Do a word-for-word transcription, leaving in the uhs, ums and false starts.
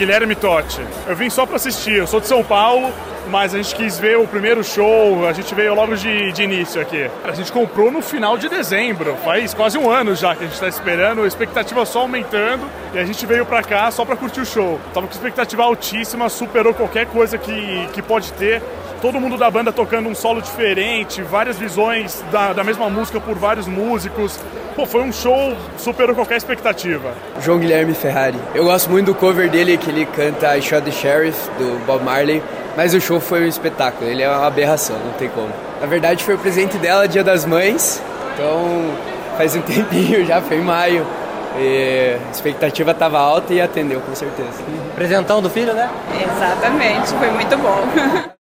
Guilherme Totti. Eu vim só para assistir, eu sou de São Paulo, mas a gente quis ver o primeiro show, a gente veio logo de, de início aqui. A gente comprou no final de dezembro, faz quase um ano já que a gente está esperando, a expectativa só aumentando, e a gente veio para cá só para curtir o show. Tava com expectativa altíssima, superou qualquer coisa que, que pode ter. Todo mundo da banda tocando um solo diferente, várias visões da, da mesma música por vários músicos. Pô, foi um show, superou qualquer expectativa. João Guilherme Ferrari. Eu gosto muito do cover dele, que ele canta I Shot the Sheriff, do Bob Marley, mas o show foi um espetáculo, ele é uma aberração, não tem como. Na verdade foi o presente dela, Dia das Mães, então faz um tempinho já, foi em maio. E a expectativa estava alta e atendeu, com certeza. Presentão do filho, né? Exatamente, foi muito bom.